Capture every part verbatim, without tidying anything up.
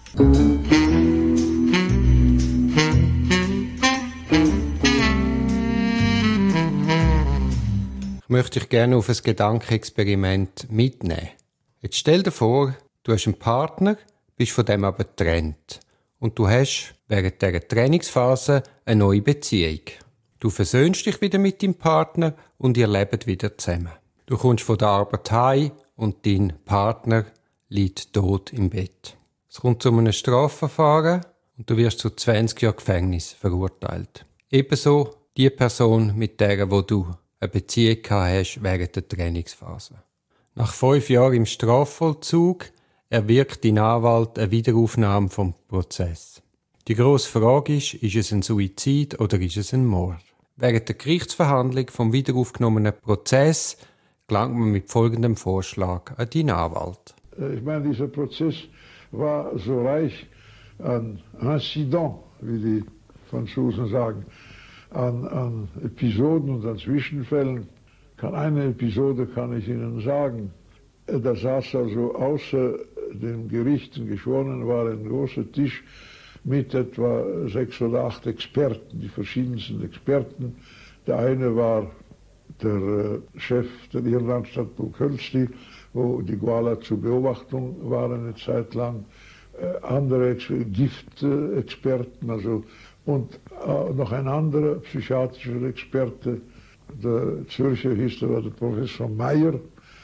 Ich möchte dich gerne auf ein Gedankenexperiment mitnehmen. Jetzt stell dir vor, du hast einen Partner, bist von dem aber getrennt. Und du hast während dieser Trainingsphase eine neue Beziehung. Du versöhnst dich wieder mit deinem Partner und ihr lebt wieder zusammen. Du kommst von der Arbeit heim und dein Partner liegt tot im Bett. Es kommt zu einem Strafverfahren und du wirst zu zwanzig Jahren Gefängnis verurteilt. Ebenso die Person, mit der wo du eine Beziehung hast während der Trainingsphase. Nach fünf Jahren im Strafvollzug erwirkt dein Anwalt eine Wiederaufnahme vom Prozess. Die grosse Frage ist, ist es ein Suizid oder ist es ein Mord? Während der Gerichtsverhandlung vom wiederaufgenommenen Prozess gelangt man mit folgendem Vorschlag an deinen Anwalt. Ich meine, dieser Prozess war so reich an Incidents, wie die Franzosen sagen, an, an Episoden und an Zwischenfällen. Eine Episode kann ich Ihnen sagen. Da saß also außer dem Gericht, den Geschworenen war ein großer Tisch mit etwa sechs oder acht Experten, die verschiedensten Experten. Der eine war der Chef der Irrenanstalt Burghölzli, wo die Guala zur Beobachtung war eine Zeit lang. Andere Giftexperten, also und noch ein anderer psychiatrischer Experte, der Zürcher hieß, der war der Professor Meyer,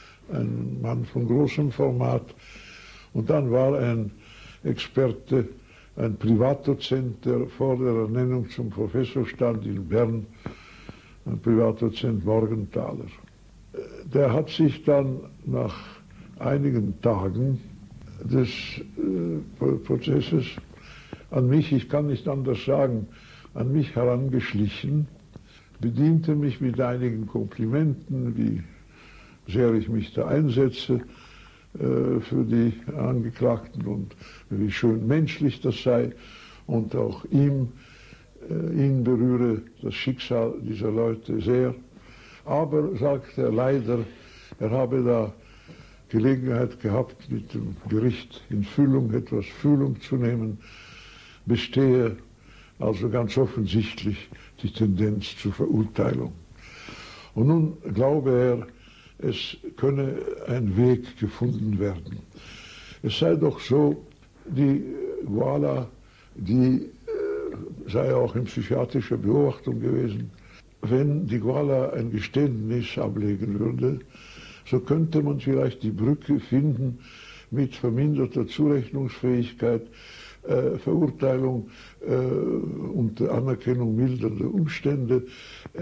ein Mann von großem Format. Und dann war ein Experte, ein Privatdozent, der vor der Ernennung zum Professor stand in Bern, ein Privatdozent Morgenthaler. Der hat sich dann nach einigen Tagen des äh, Prozesses an mich, ich kann nicht anders sagen, an mich herangeschlichen, bediente mich mit einigen Komplimenten, wie sehr ich mich da einsetze äh, für die Angeklagten und wie schön menschlich das sei und auch ihm, äh, ihn berühre das Schicksal dieser Leute sehr. Aber, sagt er leider, er habe da Gelegenheit gehabt, mit dem Gericht in Füllung, etwas Fühlung zu nehmen, bestehe also ganz offensichtlich die Tendenz zur Verurteilung. Und nun glaube er, es könne ein Weg gefunden werden. Es sei doch so, die Guala, die äh, sei auch in psychiatrischer Beobachtung gewesen, wenn die Guala ein Geständnis ablegen würde, so könnte man vielleicht die Brücke finden mit verminderter Zurechnungsfähigkeit, äh, Verurteilung äh, und Anerkennung mildernder Umstände äh,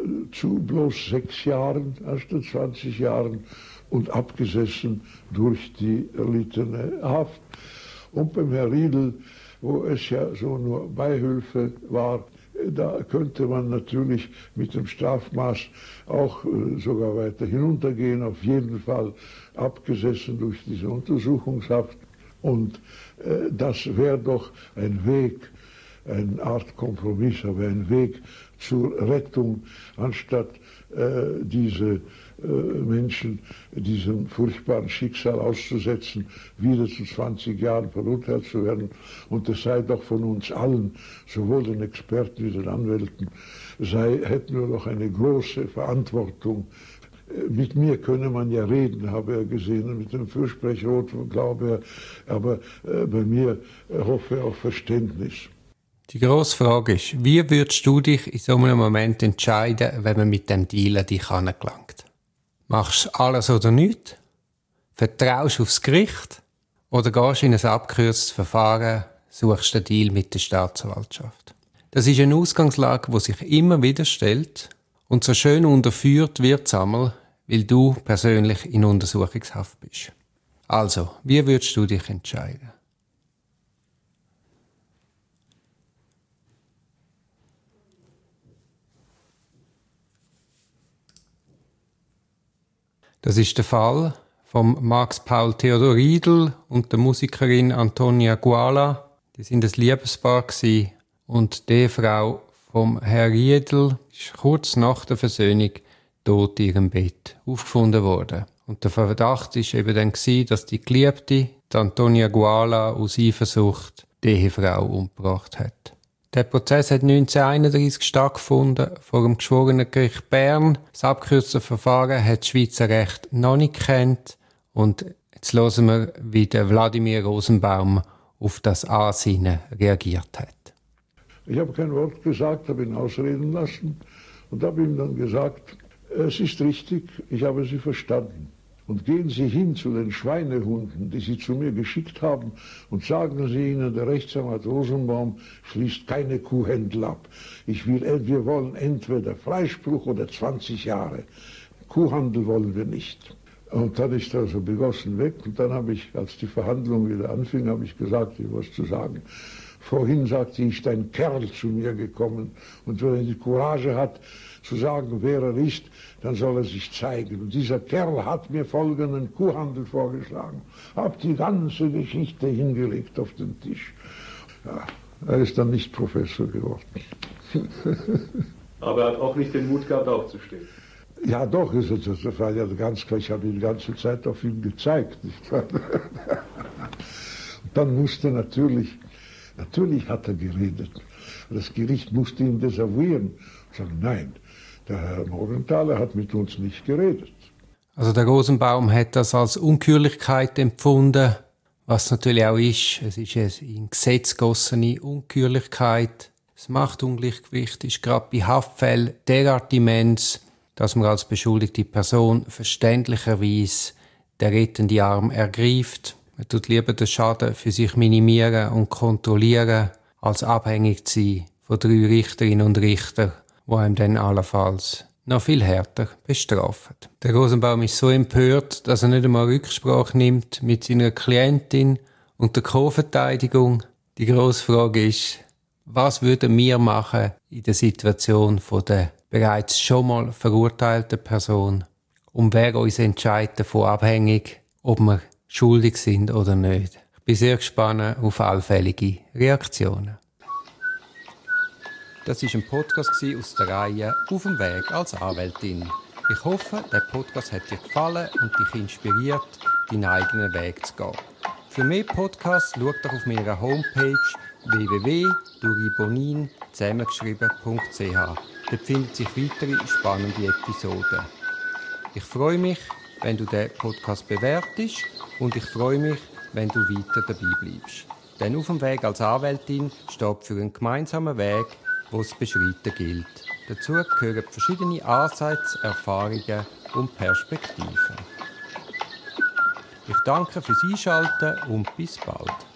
zu bloß sechs Jahren anstatt zwanzig Jahren und abgesessen durch die erlittene Haft. Und beim Herrn Riedel, wo es ja so nur Beihilfe war, da könnte man natürlich mit dem Strafmaß auch äh, sogar weiter hinuntergehen, auf jeden Fall abgesessen durch diese Untersuchungshaft. Und äh, das wäre doch ein Weg, eine Art Kompromiss, aber ein Weg zur Rettung, anstatt äh, diese äh, Menschen diesem furchtbaren Schicksal auszusetzen, wieder zu zwanzig Jahren verurteilt zu werden. Und es sei doch von uns allen, sowohl den Experten wie den Anwälten, sei, hätten wir doch eine große Verantwortung. Mit mir könne man ja reden, habe er gesehen, mit dem Fürsprecher, glaube er, aber äh, bei mir äh, hoffe er auf Verständnis. Die grosse Frage ist, wie würdest du dich in so einem Moment entscheiden, wenn man mit dem Deal an dich angelangt? Machst du alles oder nichts? Vertraust du aufs Gericht? Oder gehst du in ein abgekürztes Verfahren, suchst den Deal mit der Staatsanwaltschaft? Das ist eine Ausgangslage, die sich immer wieder stellt und so schön unterführt wird es einmal, weil du persönlich in Untersuchungshaft bist. Also, wie würdest du dich entscheiden? Das ist der Fall von Max Paul Theodor Riedel und der Musikerin Antonia Guala. Die sind ein Liebespaar gewesen. Und die Frau vom Herrn Riedel ist kurz nach der Versöhnung tot in ihrem Bett aufgefunden worden. Und der Verdacht ist eben dann gewesen, dass die Geliebte Antonia Guala aus Eifersucht die Ehefrau umgebracht hat. Der Prozess hat neunzehnhunderteinunddreissig stattgefunden vor dem Geschworenengericht Bern. Das abgekürzte Verfahren hat das Schweizer Recht noch nicht gekannt. Und jetzt hören wir, wie der Wladimir Rosenbaum auf das Ansinnen reagiert hat. Ich habe kein Wort gesagt, habe ihn ausreden lassen und habe ihm dann gesagt, es ist richtig, ich habe Sie verstanden. Und gehen Sie hin zu den Schweinehunden, die Sie zu mir geschickt haben, und sagen Sie ihnen, der Rechtsanwalt Rosenbaum schließt keine Kuhhändel ab. Ich will, wir wollen entweder Freispruch oder zwanzig Jahre. Kuhhandel wollen wir nicht. Und dann ist er so begossen weg. Und dann habe ich, als die Verhandlung wieder anfing, habe ich gesagt, ich was zu sagen. Vorhin sagte ich, ist ein Kerl zu mir gekommen. Und wenn er die Courage hat, zu sagen, wer er ist, dann soll er sich zeigen. Und dieser Kerl hat mir folgenden Kuhhandel vorgeschlagen. Hab die ganze Geschichte hingelegt auf den Tisch. Ja, er ist dann nicht Professor geworden. Aber er hat auch nicht den Mut gehabt, aufzustehen. Ja, doch, ist es, das war ja ganz klar. Ich habe ihn die ganze Zeit auf ihn gezeigt. Nicht wahr? Und dann musste natürlich, natürlich hat er geredet. Das Gericht musste ihn desavouieren. Sagen, nein, der Herr Morgenthaler hat mit uns nicht geredet. Also der Rosenbaum hat das als Unkührlichkeit empfunden, was natürlich auch ist. Es ist eine in Gesetz gegossene Unkührlichkeit. Das Machtungleichgewicht ist gerade bei Haftfällen derart immens, dass man als beschuldigte Person verständlicherweise den rettenden Arm ergreift. Man tut lieber den Schaden für sich minimieren und kontrollieren, als abhängig zu sein von drei Richterinnen und Richtern, die einem dann allenfalls noch viel härter bestrafen. Der Rosenbaum ist so empört, dass er nicht einmal Rücksprache nimmt mit seiner Klientin und der Co-Verteidigung. Die grosse Frage ist, was würden wir machen in der Situation von der bereits schon mal verurteilten Person? Und wer uns entscheidet davon abhängig, ob wir schuldig sind oder nicht. Ich bin sehr gespannt auf allfällige Reaktionen. Das war ein Podcast aus der Reihe «Auf dem Weg als Anwältin». Ich hoffe, der Podcast hat dir gefallen und dich inspiriert, deinen eigenen Weg zu gehen. Für mehr Podcasts schau doch auf meiner Homepage w w w punkt duribonin zusammengeschrieben punkt c h. Dort finden sich weitere spannende Episoden. Ich freue mich, wenn du den Podcast bewertest und ich freue mich, wenn du weiter dabei bleibst. Denn «Auf dem Weg als Anwältin» steht für einen gemeinsamen Weg, wo es beschreiten gilt. Dazu gehören verschiedene Ansätze, Erfahrungen und Perspektiven. Ich danke fürs Einschalten und bis bald.